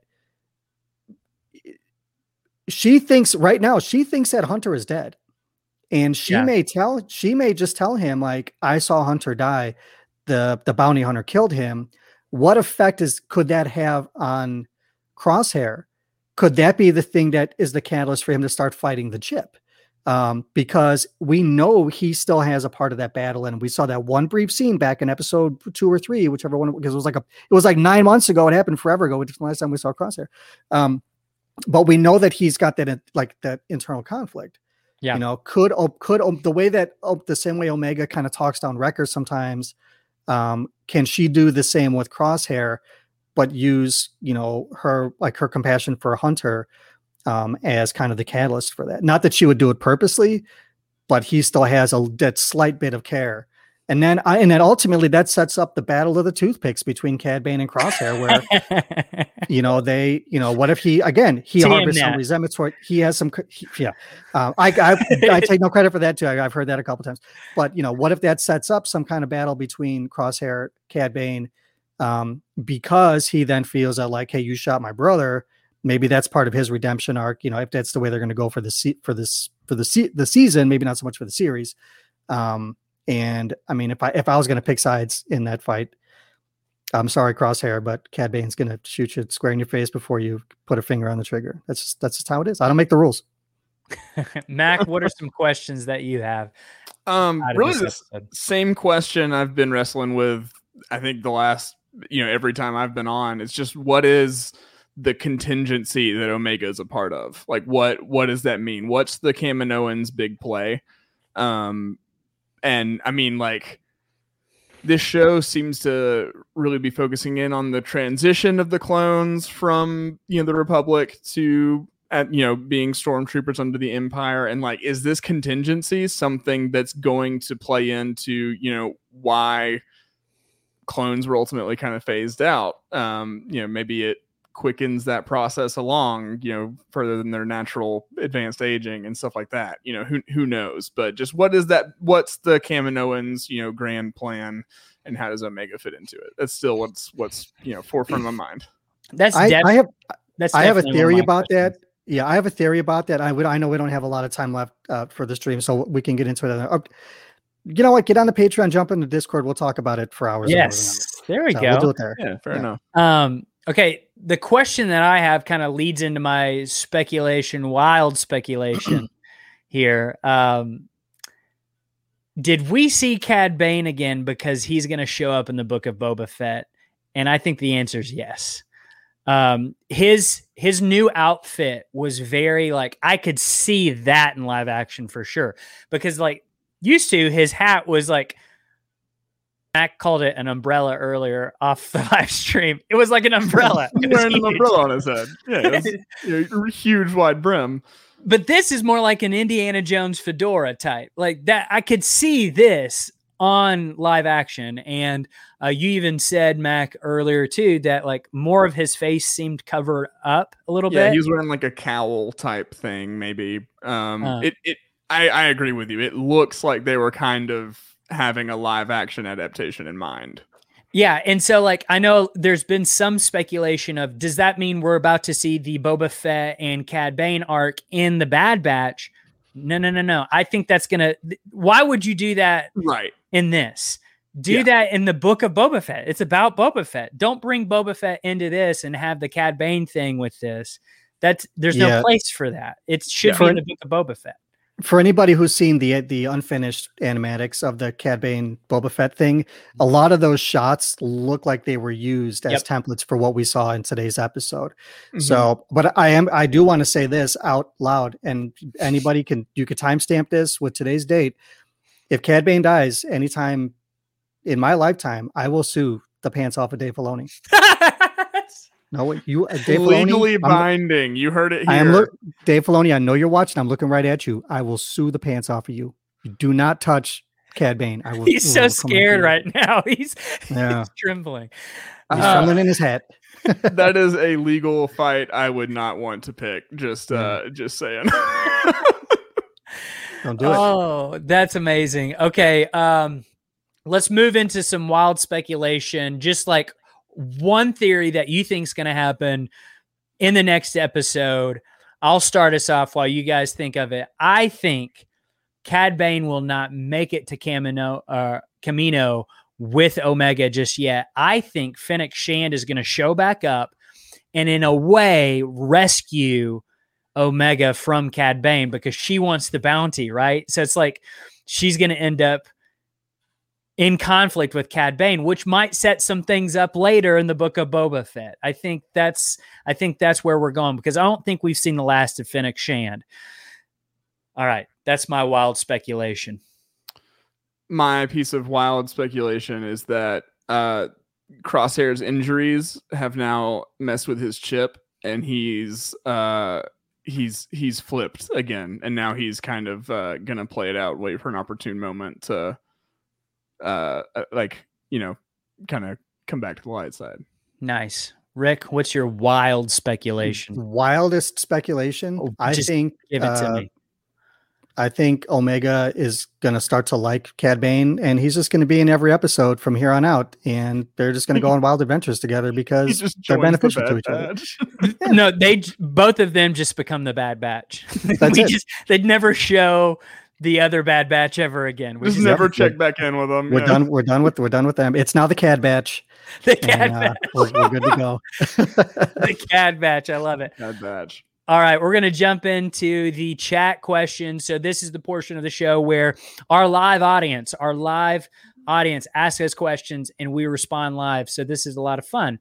she thinks right now, she thinks that Hunter is dead. And she yeah. may tell, she may just tell him like, I saw Hunter die. The, the bounty hunter killed him. What effect is, could that have on Crosshair? Could that be the thing that is the catalyst for him to start fighting the chip? Um, because we know he still has a part of that battle. And we saw that one brief scene back in episode two or three, whichever one, because it was like a, it was like nine months ago. It happened forever ago. Which was the last time we saw Crosshair. Um, but we know that he's got that, like that internal conflict. Yeah. You know, could, could the way that the same way Omega kind of talks down Wrecker sometimes, um, can she do the same with Crosshair, but use, you know, her, like her compassion for Hunter, um, as kind of the catalyst for that? Not that she would do it purposely, but he still has a that slight bit of care. And then, I, and then ultimately that sets up the battle of the toothpicks between Cad Bane and Crosshair, where, you know, they, you know, what if he, again, he Damn harbors that. some resentment toward, he has some, he, yeah. Uh, I, I, I take no credit for that too. I, I've heard that a couple times, but you know, what if that sets up some kind of battle between Crosshair, Cad Bane, um, because he then feels that like, hey, you shot my brother. Maybe that's part of his redemption arc. You know, if that's the way they're going to go for the, se- for this, for the, se- the season, maybe not so much for the series. Um, And I mean, if I if I was going to pick sides in that fight, I'm sorry, Crosshair, but Cad Bane's going to shoot you square in your face before you put a finger on the trigger. That's just, that's just how it is. I don't make the rules. Mac, what are some questions that you have? Um, really, the same question I've been wrestling with. I think the last, you know, every time I've been on, it's just what is the contingency that Omega is a part of? Like, what what does that mean? What's the Kaminoans' big play? Um. And I mean, like, this show seems to really be focusing in on the transition of the clones from, you know, the Republic to, uh, you know, being stormtroopers under the Empire. And like, is this contingency something that's going to play into, you know, why clones were ultimately kind of phased out? Um, you know, maybe it quickens that process along, you know, further than their natural advanced aging and stuff like that. You know, who who knows? But just what is that? What's the Kaminoans, you know, grand plan, and how does Omega fit into it? That's still what's what's you know forefront of my mind. That's I, def- I have that's I have a theory about questions. that. Yeah, I have a theory about that. I would I know we don't have a lot of time left uh, for the stream, so we can get into it. Uh, you know what? Get on the Patreon, jump into Discord. We'll talk about it for hours. Yes, there we so go. We'll do it there. Yeah, fair yeah. enough. Um. Okay, the question that I have kind of leads into my speculation, wild speculation here. Um, did we see Cad Bane again because he's going to show up in the Book of Boba Fett? And I think the answer is yes. Um, his his new outfit was very like, I could see that in live action for sure. Because like used to, his hat was like, Mac called it an umbrella earlier off the live stream. It was like an umbrella. He's wearing an umbrella on his head. Yeah, it was, you know, huge wide brim. But this is more like an Indiana Jones fedora type. Like that, I could see this on live action. And uh, you even said, Mac, earlier too, that like more of his face seemed covered up a little yeah, bit. Yeah, he was wearing like a cowl type thing, maybe. Um, uh, it it I, I agree with you. It looks like they were kind of having a live action adaptation in mind. Yeah, and so like I know there's been some speculation of does that mean we're about to see the Boba Fett and Cad Bane arc in the Bad Batch? No, no, no, no. I think that's gonna. Why would you do that? Right in this, do Yeah. that in the book of Boba Fett. It's about Boba Fett. Don't bring Boba Fett into this and have the Cad Bane thing with this. That's there's Yeah. no place for that. It should Yeah. be in the book of Boba Fett. For anybody who's seen the the unfinished animatics of the Cad Bane Boba Fett thing, a lot of those shots look like they were used as Yep. templates for what we saw in today's episode. Mhm. So, but I am I do want to say this out loud, and anybody can you could timestamp this with today's date. If Cad Bane dies anytime in my lifetime, I will sue the pants off of Dave Filoni. No, you uh, Dave legally Filoni, I'm- binding. You heard it here. I am look, Dave Filoni. I know you're watching. I'm looking right at you. I will sue the pants off of you. You do not touch Cad Bane. I will. He's I so will come scared after you. right now. He's, Yeah. he's trembling. He's Uh, trembling in his hat. That is a legal fight I would not want to pick. Just, uh, just saying. Don't do it. Oh, that's amazing. Okay, um, let's move into some wild speculation. Just like one theory that you think is going to happen in the next episode. I'll start us off while you guys think of it. I think Cad Bane will not make it to Camino, uh, Camino with Omega just yet. I think Fennec Shand is going to show back up and in a way rescue Omega from Cad Bane because she wants the bounty, right? So it's like she's going to end up in conflict with Cad Bane, which might set some things up later in the book of Boba Fett. I think that's I think that's where we're going because I don't think we've seen the last of Fennec Shand. All right, that's my wild speculation. My piece of wild speculation is that uh, Crosshair's injuries have now messed with his chip, and he's uh, he's he's flipped again, and now he's kind of uh, gonna play it out, wait for an opportune moment to, uh, like you know, kind of come back to the light side. Nice. Rick, what's your wild speculation? Wildest speculation. Oh, I just think. Give it to uh, me. I think Omega is going to start to like Cad Bane, and he's just going to be in every episode from here on out. And they're just going to go on wild adventures together He because just they're joins the beneficial to Bad each other. Batch. No, they j- both of them just become the Bad Batch. That's we it. just they'd never show the other Bad Batch ever again. We Just just never Yep. check back in with them. We're yeah. done. We're done with. We're done with them. It's now the Cad Batch. the Cad and, uh, Batch. we're, we're good to go. The Cad Batch. I love it. Bad Batch. All right, we're going to jump into the chat questions. So this is the portion of the show where our live audience, our live audience asks us questions and we respond live. So this is a lot of fun.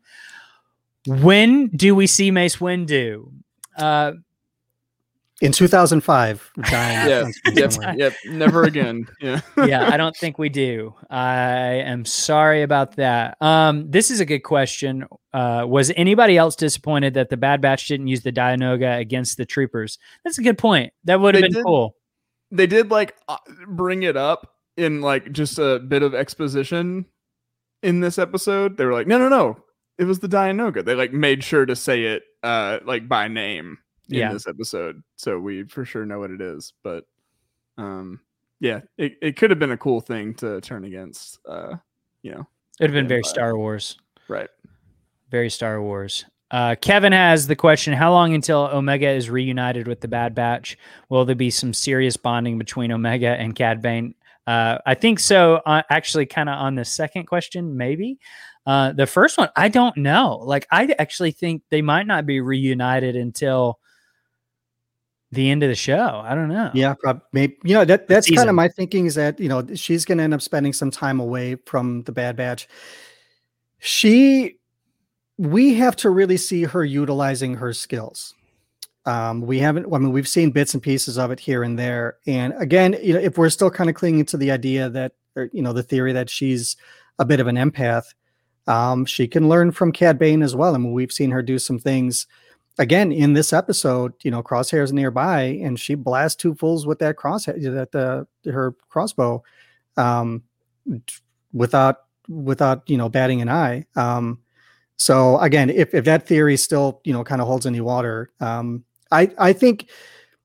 When do we see Mace Windu? Uh, In two thousand five, dying. Yeah. on Yep. somewhere. Yep. Never again. Yeah. yeah, I don't think we do. I am sorry about that. Um, this is a good question. Uh, was anybody else disappointed that the Bad Batch didn't use the Dianoga against the Troopers? That's a good point. That would have They been did- cool. They did like uh, bring it up in like just a bit of exposition in this episode. They were like, no, no, no. It was the Dianoga. They like made sure to say it uh like by name in Yeah. this episode. So we for sure know what it is. But um yeah, it, it could have been a cool thing to turn against uh, you know, It would have been Yeah, very but- Star Wars. right. Very Star Wars. Uh, Kevin has the question, how long until Omega is reunited with the Bad Batch? Will there be some serious bonding between Omega and Cad Bane? Uh, I think so. Uh, actually, kind of on the second question, maybe. Uh, the first one, I don't know. Like, I actually think they might not be reunited until the end of the show. I don't know. Yeah, prob- maybe, you know, that that's kind season. of my thinking is that, you know, she's going to end up spending some time away from the Bad Batch. She, we have to really see her utilizing her skills. Um, we haven't, I mean, we've seen bits and pieces of it here and there. And again, you know, if we're still kind of clinging to the idea that, or, you know, the theory that she's a bit of an empath, um, she can learn from Cad Bane as well. I mean, we've seen her do some things. Again, in this episode, you know, Crosshair's nearby, and she blasts two fools with that crosshair, that the her crossbow, um, without without you know batting an eye. Um, so again, if if that theory still you know kind of holds any water, um, I I think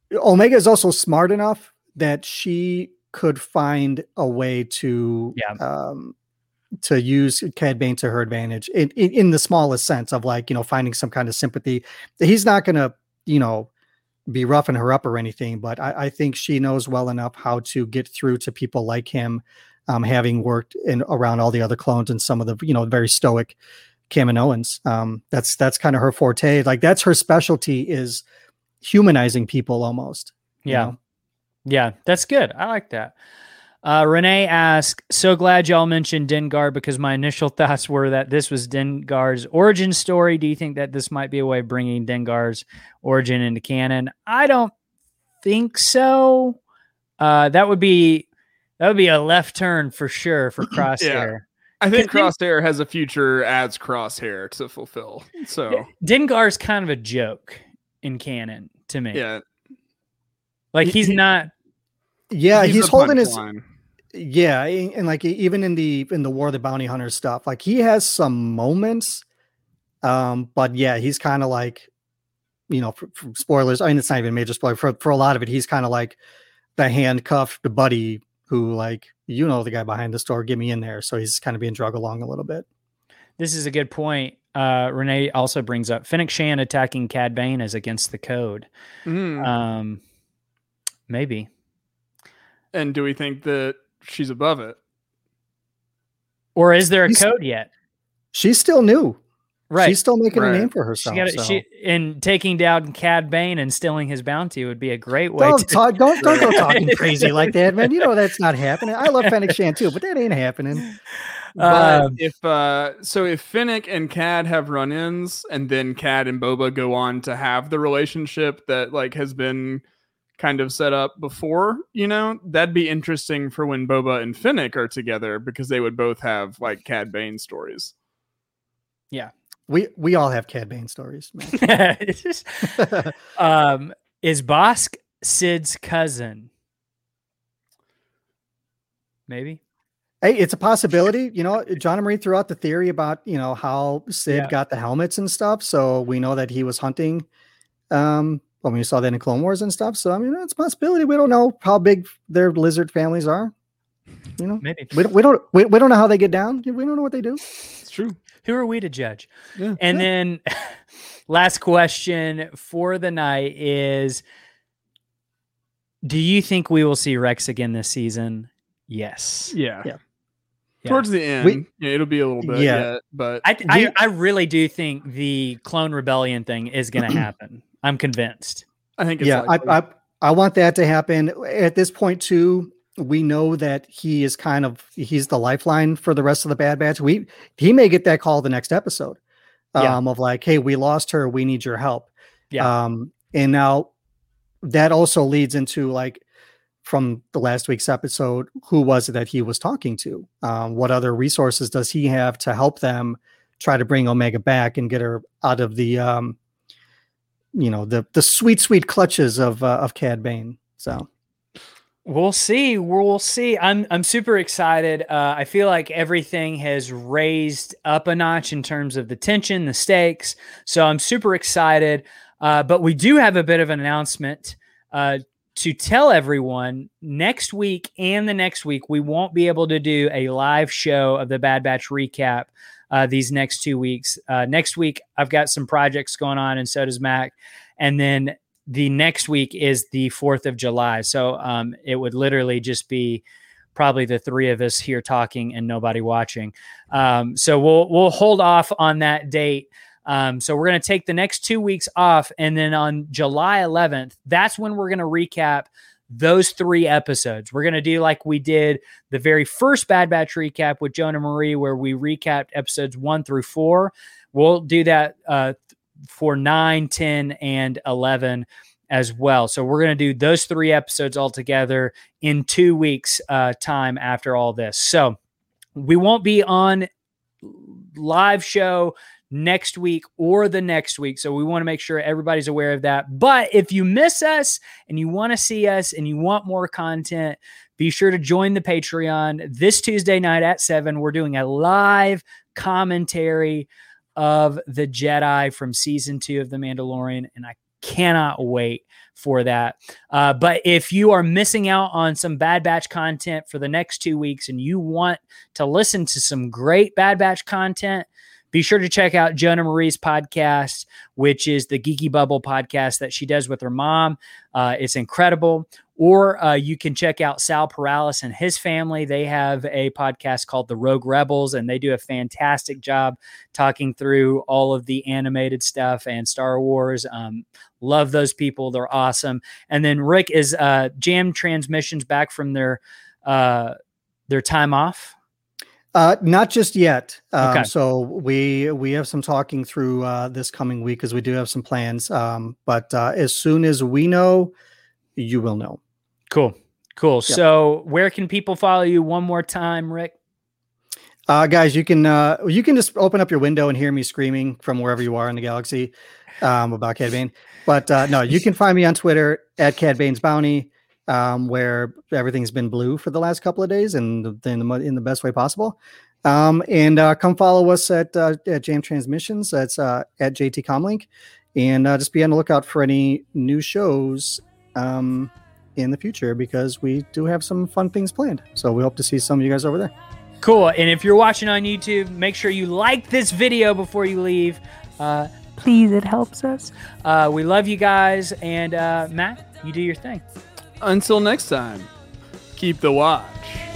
Omega is also smart enough that she could find a way to Yeah. um, to use Cad Bane to her advantage in, in, in the smallest sense of like, you know, finding some kind of sympathy. He's not going to, you know, be roughing her up or anything, but I, I think she knows well enough how to get through to people like him, um, having worked in around all the other clones and some of the, you know, very stoic Kaminoans. Um, that's, that's kind of her forte. Like that's her specialty, is humanizing people almost. Yeah. Know? Yeah. That's good. I like that. Uh, Renee asked, so glad y'all mentioned Dengar because my initial thoughts were that this was Dengar's origin story. Do you think that this might be a way of bringing Dengar's origin into canon? I don't think so. Uh, that would be, that would be a left turn for sure for Crosshair. Yeah. I think Crosshair has a future as Crosshair to fulfill. So Dengar's kind of a joke in canon to me. Yeah. Like he's he, not, Yeah, he's, he's holding his line. Yeah, and like even in the in the War of the Bounty Hunter stuff, like he has some moments, um, but yeah, he's kind of like, you know, for, for spoilers. I mean, it's not even a major spoiler for for a lot of it. He's kind of like the handcuffed buddy who, like, you know, the guy behind the store, get me in there. So he's kind of being drug along a little bit. This is a good point. Uh, Renee also brings up Fennec Shan attacking Cad Bane as against the code. Mm. Um, maybe. And do we think that she's above it? Or is there a she's, code yet? She's still new. Right. She's still making right. a name for herself. She gotta, so. she, and taking down Cad Bane and stealing his bounty would be a great way. Don't, to... talk, don't, don't go talking crazy like that, man. You know that's not happening. I love Fennec Shan too, but that ain't happening. But um, if uh, so, if Fennec and Cad have run-ins, and then Cad and Boba go on to have the relationship that like has been kind of set up before, you know, that'd be interesting for when Boba and Fennec are together because they would both have like Cad Bane stories. Yeah. We we all have Cad Bane stories, man. It's just, um, is Bosk Sid's cousin? Maybe. Hey, it's a possibility. You know, John and Marie threw out the theory about, you know, how Sid Yeah. got the helmets and stuff. So we know that he was hunting. Um, when we saw that in Clone Wars and stuff. So I mean, it's a possibility. We don't know how big their lizard families are. You know, Maybe. we don't we don't we, we don't know how they get down. We don't know what they do. It's true. Who are we to judge? Yeah. And Yeah. then last question for the night is, do you think we will see Rex again this season? Yes. Yeah. Yeah. Yeah. Towards the end, We- yeah, it'll be a little bit. Yeah. Yet, but I, I, We- I really do think the Clone Rebellion thing is going to happen. I'm convinced. I think it's Yeah, likely. I, I I want that to happen at this point too. We know that he is kind of he's the lifeline for the rest of the Bad Batch. We he may get that call the next episode, um, Yeah. of like, hey, we lost her, we need your help. Yeah. Um, and now that also leads into like from the last week's episode, who was it that he was talking to? Um, what other resources does he have to help them try to bring Omega back and get her out of the um, you know, the the sweet, sweet clutches of uh, of Cad Bane. So We'll see. We'll see. I'm I'm super excited. Uh, I feel like everything has raised up a notch in terms of the tension, the stakes. So I'm super excited. Uh, but we do have a bit of an announcement uh, to tell everyone. Next week and the next week, we won't be able to do a live show of the Bad Batch recap uh, these next two weeks. Uh, next week, I've got some projects going on, and so does Mac. And then the next week is the fourth of July. So um, it would literally just be probably the three of us here talking and nobody watching. Um, so we'll, we'll hold off on that date. Um, so we're going to take the next two weeks off. And then on July eleventh, that's when we're going to recap those three episodes. We're going to do like we did the very first Bad Batch recap with Jonah and Marie, where we recapped episodes one through four. We'll do that uh, for nine, ten, and eleven as well. So we're going to do those three episodes all together in two weeks uh, time after all this. So we won't be on live show next week or the next week. So we want to make sure everybody's aware of that. But if you miss us and you want to see us and you want more content, be sure to join the Patreon this Tuesday night at seven. We're doing a live commentary of the Jedi from season two of The Mandalorian. And I cannot wait for that. Uh, but if you are missing out on some Bad Batch content for the next two weeks and you want to listen to some great Bad Batch content, be sure to check out Jonah Marie's podcast, which is the Geeky Bubble podcast that she does with her mom. Uh, it's incredible. Or uh, you can check out Sal Perales and his family. They have a podcast called The Rogue Rebels, and they do a fantastic job talking through all of the animated stuff and Star Wars. Um, love those people. They're awesome. And then Rick is uh, Jam Transmissions back from their uh, their time off. Uh, not just yet. Um, Okay. So we we have some talking through uh, this coming week because we do have some plans. Um, but uh, as soon as we know, you will know. Cool. Cool. Yep. So where can people follow you one more time, Rick? Uh, guys, you can uh, you can just open up your window and hear me screaming from wherever you are in the galaxy um, about Cad Bane. But uh, no, you can find me on Twitter at Cad Bane's Bounty, um, where everything's been blue for the last couple of days and in the in the best way possible. Um, and uh, come follow us at uh, at Jam Transmissions. That's uh, at J T Comlink, and uh, just be on the lookout for any new shows um, in the future because we do have some fun things planned. So we hope to see some of you guys over there. Cool. And if you're watching on YouTube, make sure you like this video before you leave. Uh, please, it helps us. Uh, we love you guys. And uh, Matt, you do your thing. Until next time, keep the watch.